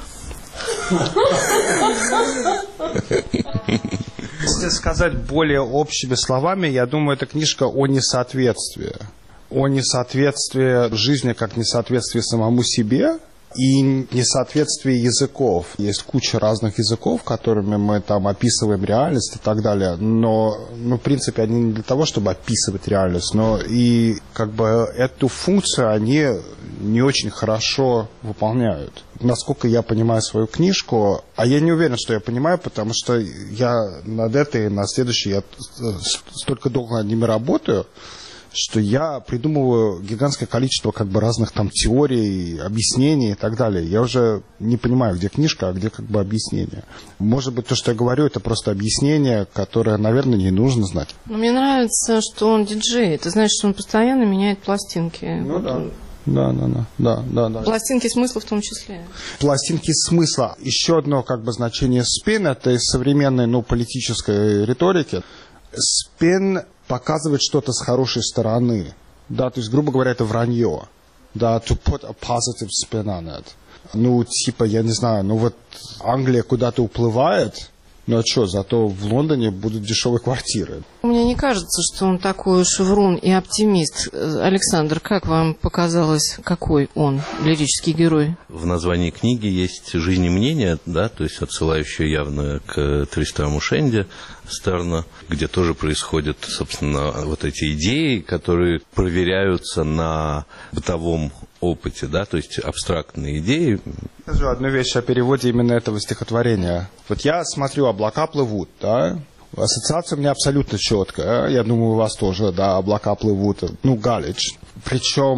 Если сказать более общими словами, я думаю, это книжка о несоответствии. О несоответствии жизни как несоответствии самому себе и несоответствии языков. Есть куча разных языков, которыми мы там описываем реальность и так далее, но, ну, в принципе, они не для того, чтобы описывать реальность, но и как бы эту функцию они не очень хорошо выполняют. Насколько я понимаю свою книжку, а я не уверен, что я понимаю, потому что я над этой, на следующей, я столько долго над ними работаю, что я придумываю гигантское количество как бы разных там теорий, объяснений и так далее. Я уже не понимаю, где книжка, а где как бы объяснение. Может быть, то, что я говорю, это просто объяснение, которое, наверное, не нужно знать. Но мне нравится, что он диджей. Это значит, что он постоянно меняет пластинки. Ну вот да. Он... Да, да, да, да, да, да. Пластинки смысла в том числе. Пластинки смысла. Еще одно как бы значение спин, это из современной, ну, политической риторики. Спин показывать что-то с хорошей стороны. Да, то есть, грубо говоря, это вранье. Да, to put a positive spin on it. Ну, типа, я не знаю, ну вот Англия куда-то уплывает, ну а что, зато в Лондоне будут дешевые квартиры. Мне не кажется, что он такой уж врун и оптимист. Александр, как вам показалось, какой он лирический герой? В названии книги есть «Жизнь и мнение», да, то есть отсылающее явно к Тристраму Шенди Стерна, где тоже происходят, собственно, вот эти идеи, которые проверяются на бытовом опыте, да, то есть абстрактные идеи. Скажу одну вещь о переводе именно этого стихотворения. Вот я смотрю, облака плывут, да, ассоциация у меня абсолютно четкая, я думаю, у вас тоже, да, облака плывут, ну, Галич. Причем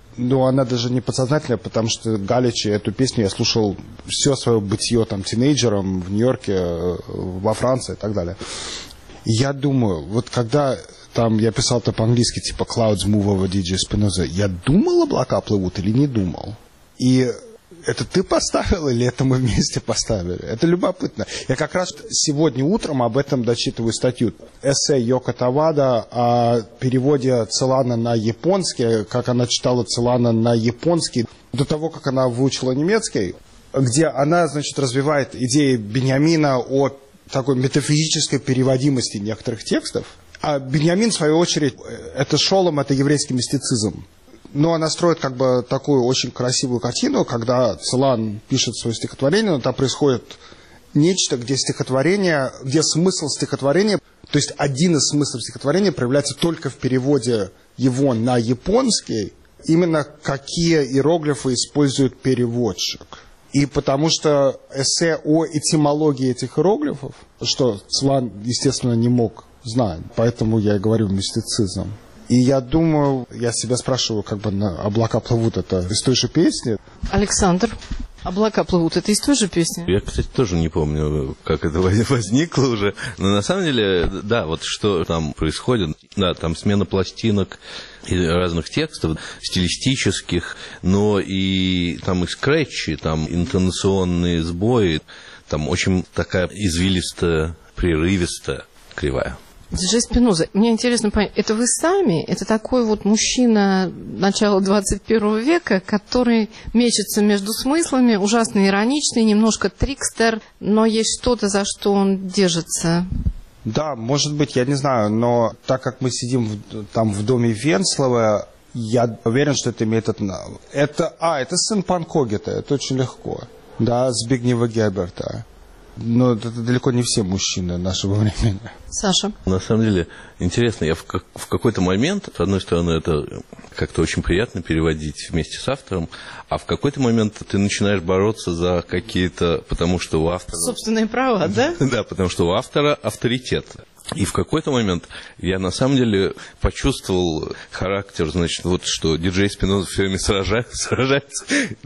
Ну, она даже не подсознательная, потому что Галичи, эту песню я слушал все свое бытие там тинейджером в Нью-Йорке, во Франции и так далее. Я думаю, вот когда там я писал это по-английски, типа Clouds Move over ди джей Spinoza, я думал, облака плывут или не думал? И это ты поставил или это мы вместе поставили? Это любопытно. Я как раз сегодня утром об этом дочитываю статью. Эссе Йоко Тавада о переводе Целана на японский, как она читала Целана на японский, до того, как она выучила немецкий, где она, значит, развивает идеи Беньямина о такой метафизической переводимости некоторых текстов. А Беньямин, в свою очередь, это шолом, это еврейский мистицизм. Но она строит как бы такую очень красивую картину, когда Целан пишет свое стихотворение, но там происходит нечто, где стихотворение, где смысл стихотворения, то есть один из смыслов стихотворения проявляется только в переводе его на японский, именно какие иероглифы использует переводчик. И потому что эссе о этимологии этих иероглифов, что Целан, естественно, не мог знать, поэтому я и говорю мистицизм. И я думаю, я себя спрашиваю, как бы на «Облака плывут» это из той же песни. Александр, «Облака плывут» это из той же песни? Я, кстати, тоже не помню, как это возникло уже. Но на самом деле, да, вот что там происходит, да, там смена пластинок и разных текстов, стилистических, но и там и скретчи, там интонационные сбои, там очень такая извилистая, прерывистая, кривая. Диджей Спиноза, мне интересно понять, это вы сами, это такой вот мужчина начала двадцать первого века, который мечется между смыслами, ужасно ироничный, немножко трикстер, но есть что-то, за что он держится? Да, может быть, я не знаю, но так как мы сидим в, там в доме Венслова, я уверен, что это имеет... Это, а, это сын Панкогета, это очень легко, да, Збигнева Геберта. Но это далеко не все мужчины нашего времени. Саша? На самом деле, интересно, я в, как, в какой-то момент, с одной стороны, это как-то очень приятно переводить вместе с автором, а в какой-то момент ты начинаешь бороться за какие-то... Потому что у автора... Собственные права, да? Да, потому что у автора авторитет. И в какой-то момент я на самом деле почувствовал характер, значит, вот что диджей Спиноза все время сражается, сражается.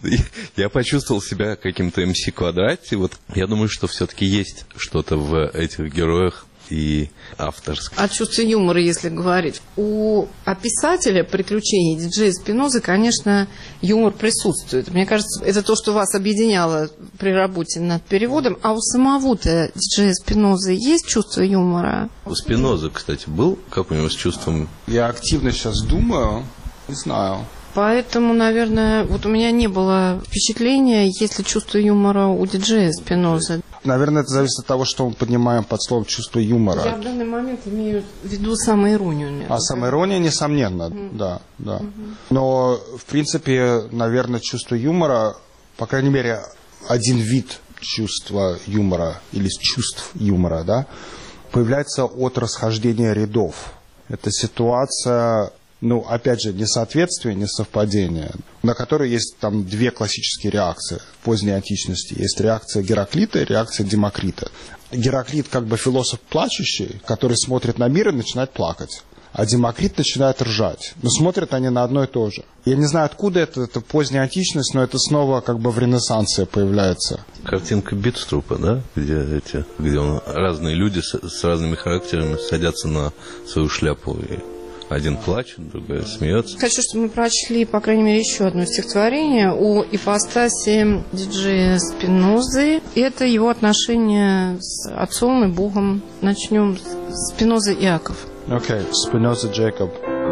Я почувствовал себя каким-то эм си Квадрате. Вот я думаю, что все-таки есть что-то в этих героях и авторское. О чувстве юмора, если говорить. У писателя приключений диджея Спинозы, конечно, юмор присутствует. Мне кажется, это то, что вас объединяло при работе над переводом. А у самого-то диджея Спинозы есть чувство юмора? У Спинозы, кстати, был какой-нибудь с чувством? Я активно сейчас думаю, не знаю. Поэтому, наверное, вот у меня не было впечатления, есть ли чувство юмора у диджея Спинозы. Наверное, это зависит от того, что мы поднимаем под словом чувство юмора. Я в данный момент имею в виду самоиронию. А самоирония, несомненно, mm. да, да. Mm-hmm. Но, в принципе, наверное, чувство юмора, по крайней мере, один вид чувства юмора или чувств юмора, да, появляется от расхождения рядов. Это ситуация... Ну, опять же, несоответствие, несовпадение, на которые есть там две классические реакции в поздней античности. Есть реакция Гераклита и реакция Демокрита. Гераклит как бы философ плачущий, который смотрит на мир и начинает плакать. А Демокрит начинает ржать. Но смотрят они на одно и то же. Я не знаю, откуда это, это поздняя античность, но это снова как бы в Ренессансе появляется. Картинка Битструпа, да? Где, эти, где он, разные люди с, с разными характерами садятся на свою шляпу и... Один плачет, другой смеется. Хочу, чтобы мы прочли, по крайней мере, еще одно стихотворение о ипостаси диджея Спинозы. Это его отношения с отцом и Богом. Начнем с Спиноза Иаков. Okay, Spinoza Jacob.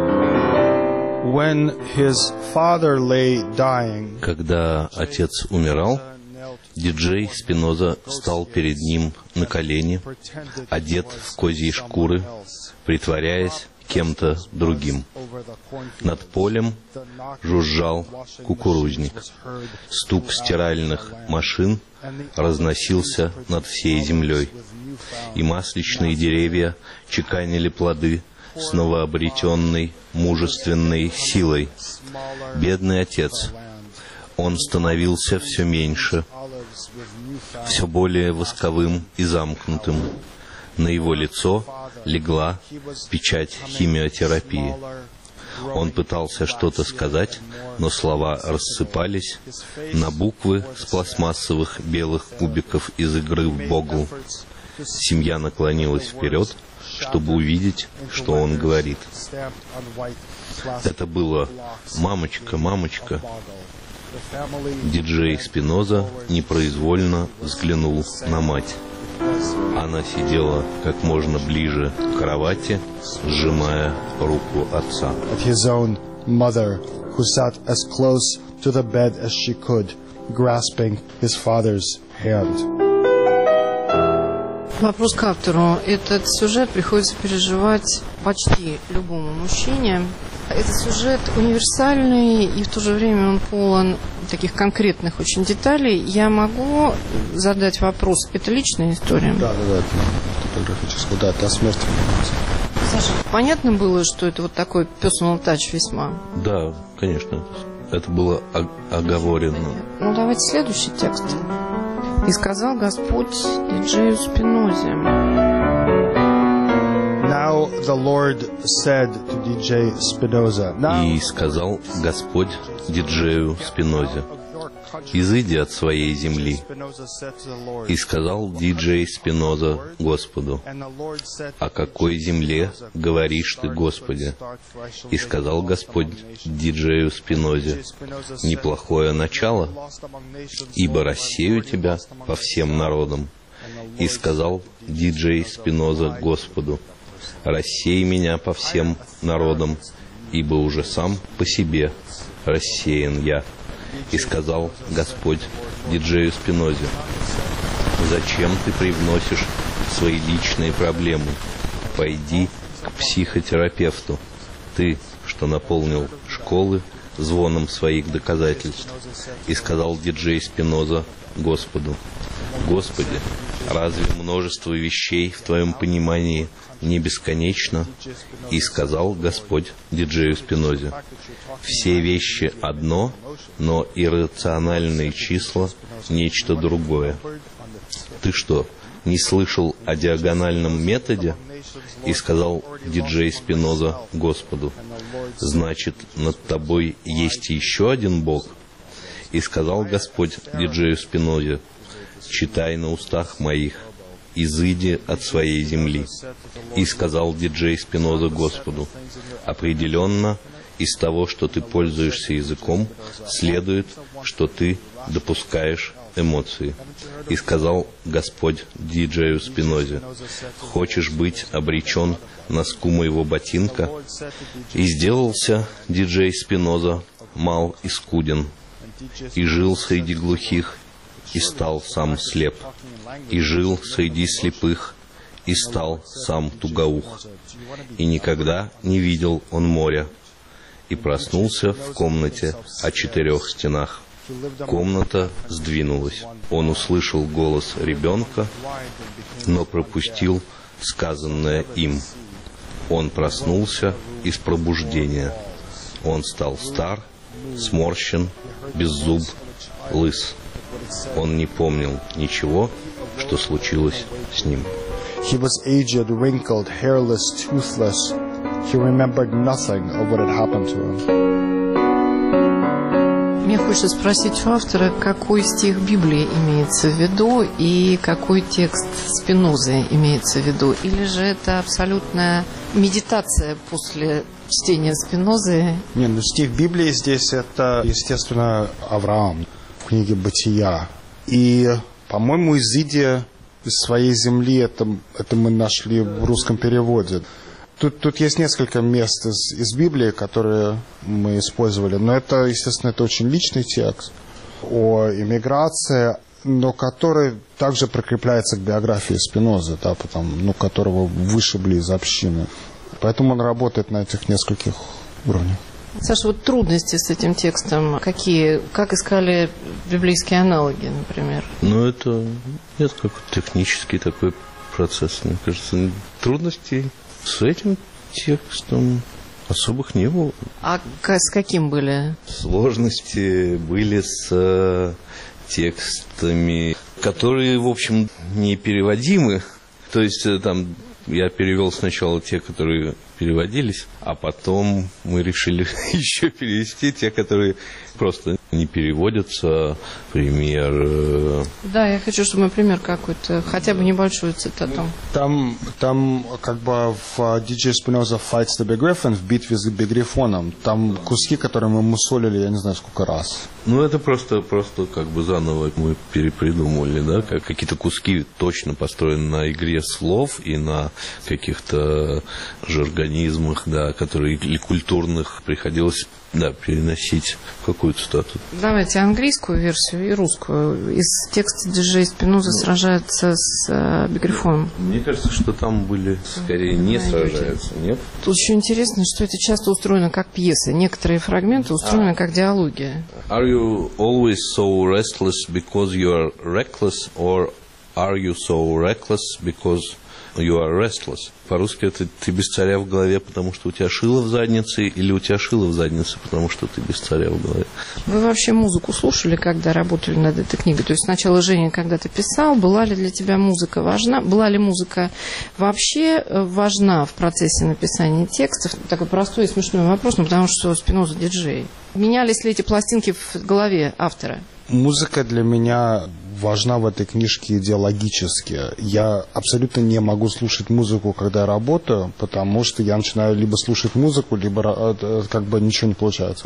When his father lay dying, когда отец умирал, диджей Спиноза стал перед ним на колени, одет в козьи шкуры, притворяясь кем-то другим. Над полем жужжал кукурузник. Стук стиральных машин разносился над всей землей. И масличные деревья чеканили плоды с новообретенной мужественной силой. Бедный отец. Он становился все меньше, все более восковым и замкнутым. На его лицо легла печать химиотерапии. Он пытался что-то сказать, но слова рассыпались на буквы с пластмассовых белых кубиков из игры в Богл. Семья наклонилась вперед, чтобы увидеть, что он говорит. Это было «Мамочка, мамочка». Диджей Спиноза непроизвольно взглянул на мать. Она сидела как можно ближе к кровати, сжимая руку отца. His own mother, who sat as close to the bed as she could, grasping his father's hand. Вопрос к автору. Этот сюжет приходится переживать почти любому мужчине. Этот сюжет универсальный, и в то же время он полон таких конкретных очень деталей. Я могу задать вопрос. Это личная история? Да, да, да, это фотографическая, да, это о смерти. Саша, понятно было, что это вот такой personal touch весьма? Да, конечно. Это было оговорено. Ну, давайте следующий текст. «И сказал Господь диджею Спинозе». Now the Lord said to ди джей Spinoza. И сказал Господь диджею Спинозе: «Изыди от своей земли». И сказал диджей Спиноза Господу: «О какой земле говоришь ты, Господи?» И сказал Господь диджею Спинозе: «Неплохое начало, ибо рассею тебя по всем народам». И сказал диджей Спиноза Господу: «Рассей меня по всем народам, ибо уже сам по себе рассеян я». И сказал Господь диджею Спинозе: «Зачем ты привносишь свои личные проблемы? Пойди к психотерапевту, ты, что наполнил школы звоном своих доказательств». И сказал диджей Спиноза Господу: «Господи, разве множество вещей в твоем понимании не бесконечно?» И сказал Господь диджею Спинозе: «Все вещи одно, но иррациональные числа — нечто другое. Ты что, не слышал о диагональном методе?» И сказал диджей Спиноза Господу: «Значит, над тобой есть еще один Бог?» И сказал Господь диджею Спинозе: «Читай на устах моих: изыди от своей земли». И сказал диджей Спиноза Господу: «Определенно, из того, что ты пользуешься языком, следует, что ты допускаешь эмоции». И сказал Господь диджею Спинозе: «Хочешь быть обречен носку моего ботинка?» И сделался диджей Спиноза мал и скуден, и жил среди глухих, и стал сам слеп, и жил среди слепых, и стал сам тугоух, и никогда не видел он моря, и проснулся в комнате о четырех стенах. Комната сдвинулась. Он услышал голос ребенка, но пропустил сказанное им. Он проснулся из пробуждения. Он стал стар, сморщен, беззуб, лыс. Он не помнил ничего, что случилось с ним. He was aged, wrinkled, hairless, toothless. He remembered nothing of what had happened to him. Мне хочется спросить у автора, какой стих Библии имеется в виду и какой текст Спинозы имеется в виду. Или же это абсолютная медитация после чтения Спинозы? Не, ну стих Библии здесь это, естественно, Авраам в книге «Бытия». И, по-моему, «изыди из своей земли» это, это мы нашли в русском переводе. Тут, тут есть несколько мест из, из Библии, которые мы использовали, но это, естественно, это очень личный текст о иммиграции, но который также прикрепляется к биографии Спинозы, да, потом, ну, которого вышибли из общины. Поэтому он работает на этих нескольких уровнях. Саша, вот трудности с этим текстом какие? Как искали библейские аналоги, например? Ну, это нет, как технический такой процесс, мне кажется. Трудностей с этим текстом особых не было. А с каким были? Сложности были с текстами, которые, в общем, непереводимы. То есть там я перевел сначала те, которые переводились, а потом мы решили еще перевести те, которые просто не переводятся. Пример... Да, я хочу, чтобы, например, какой-то, хотя бы небольшую цитату. Там, там как бы в ди джей Spinoza Fights the Big Griffin, в битве с Бигрифоном, там куски, которые мы мусолили, я не знаю, сколько раз. Ну, это просто, просто как бы заново мы перепридумывали, да, как какие-то куски точно построены на игре слов и на каких-то жаргонизмах, да, которые или культурных приходилось, да, переносить в какую-то статую. Давайте английскую версию и русскую. Из текста диджей Спиноза сражается с э, Бигрифоном. Мне кажется, что там были скорее не сражаются, нет? Тут еще интересно, что это часто устроено как пьесы. Некоторые фрагменты устроены а. как диалоги. Are you always so restless because you are reckless, or are you so reckless because you are restless? По-русски это ты без царя в голове, потому что у тебя шило в заднице, или у тебя шило в заднице, потому что ты без царя в голове. Вы вообще музыку слушали, когда работали над этой книгой? То есть сначала Женя когда-то писал, была ли для тебя музыка важна? Была ли музыка вообще важна в процессе написания текстов? Такой простой и смешной вопрос, ну, потому что Спиноза диджей. Менялись ли эти пластинки в голове автора? Музыка для меня важна в этой книжке идеологически. Я абсолютно не могу слушать музыку, когда я работаю, потому что я начинаю либо слушать музыку, либо как бы ничего не получается.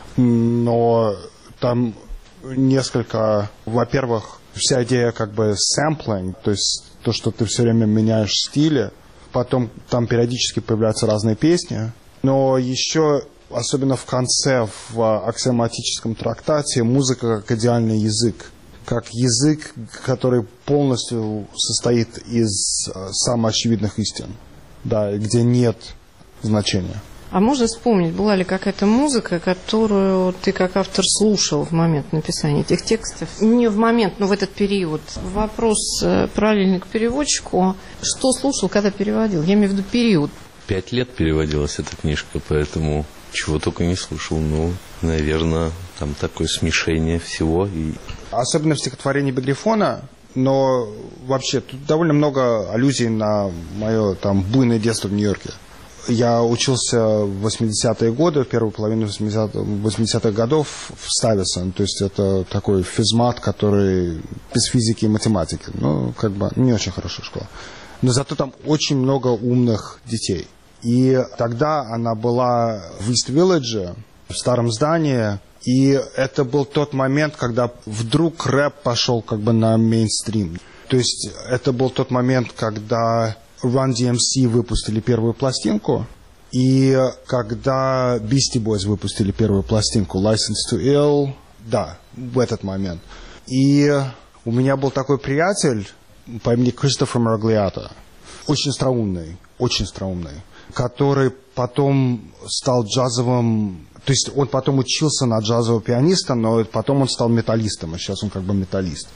Но там несколько... Во-первых, вся идея как бы сэмплинг, то есть то, что ты все время меняешь стили. Потом там периодически появляются разные песни. Но еще... Особенно в конце, в аксиоматическом трактате, музыка как идеальный язык. Как язык, который полностью состоит из самоочевидных истин. Да, где нет значения. А можно вспомнить, была ли какая-то музыка, которую ты как автор слушал в момент написания этих текстов? Не в момент, но в этот период. Вопрос параллельный к переводчику. Что слушал, когда переводил? Я имею в виду период. Пять лет переводилась эта книжка, поэтому... Чего только не слушал, ну, наверное, там такое смешение всего. И... Особенно в стихотворении Бигрифона, но вообще тут довольно много аллюзий на мое там буйное детство в Нью-Йорке. Я учился в восьмидесятые годы, в первую половину восьмидесятых годов в Стuyвесон, то есть это такой физмат, который без физики и математики, ну, как бы не очень хорошая школа. Но зато там очень много умных детей. И тогда она была в Ист-Вилледже, в старом здании, и это был тот момент, когда вдруг рэп пошел как бы на мейнстрим. То есть это был тот момент, когда Run ди эм си выпустили первую пластинку, и когда Beastie Boys выпустили первую пластинку License to Ill, да, в этот момент. И у меня был такой приятель по имени Кристофер Мороглиато, очень остроумный, очень остроумный, который потом стал джазовым, то есть он потом учился на джазового пианиста, но потом он стал металлистом, а сейчас он как бы металлист.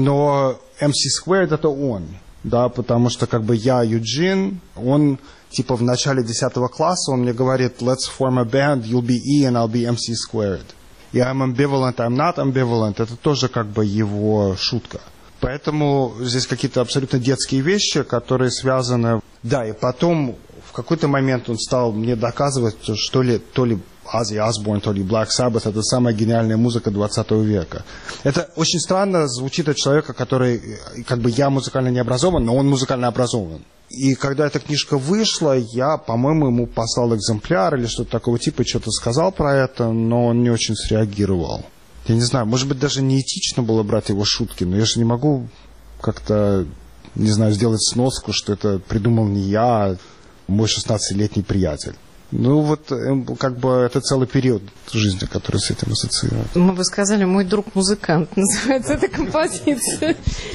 Но эм си Squared это он, да, потому что как бы я Юджин, он типа в начале десятого класса, он мне говорит, let's form a band, you'll be E and I'll be эм си Squared. И I'm ambivalent, I'm not ambivalent, это тоже как бы его шутка. Поэтому здесь какие-то абсолютно детские вещи, которые связаны... Да, и потом в какой-то момент он стал мне доказывать, что ли, то ли Оззи Осборн, то ли Black Sabbath — это самая гениальная музыка двадцатого века. Это очень странно звучит от человека, который... Как бы я музыкально не образован, но он музыкально образован. И когда эта книжка вышла, я, по-моему, ему послал экземпляр или что-то такого типа, что-то сказал про это, но он не очень среагировал. Я не знаю, может быть, даже неэтично было брать его шутки, но я же не могу как-то, не знаю, сделать сноску, что это придумал не я, а мой шестнадцатилетний приятель. Ну вот, как бы, это целый период жизни, который с этим ассоциирует. Мы бы сказали, мой друг музыкант, называется эта композиция.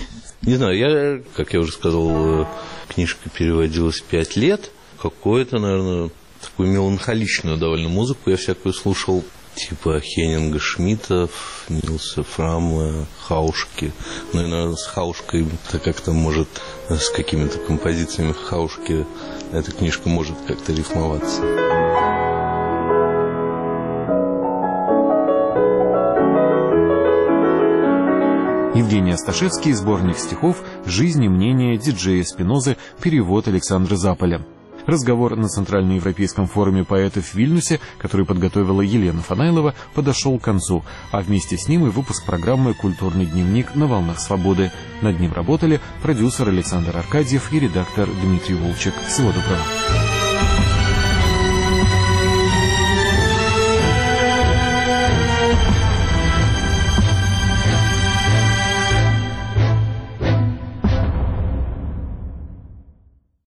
Не знаю, я, как я уже сказал, книжка переводилась пять лет. Какую-то, наверное, такую меланхоличную довольно музыку я всякую слушал. Типа Хеннинга, Шмидта, Нилса Фрама, Хаушки. Ну и, наверное, с Хаушкой, так как-то может, с какими-то композициями Хаушки эта книжка может как-то рифмоваться. Евгений Асташевский, сборник стихов «Жизнь и мнение диджея Спинозы», перевод Александра Заполя. Разговор на Центральноевропейском форуме поэтов в Вильнюсе, который подготовила Елена Фанайлова, подошел к концу, а вместе с ним и выпуск программы «Культурный дневник» на волнах свободы. Над ним работали продюсер Александр Аркадьев и редактор Дмитрий Волчек. Всего доброго.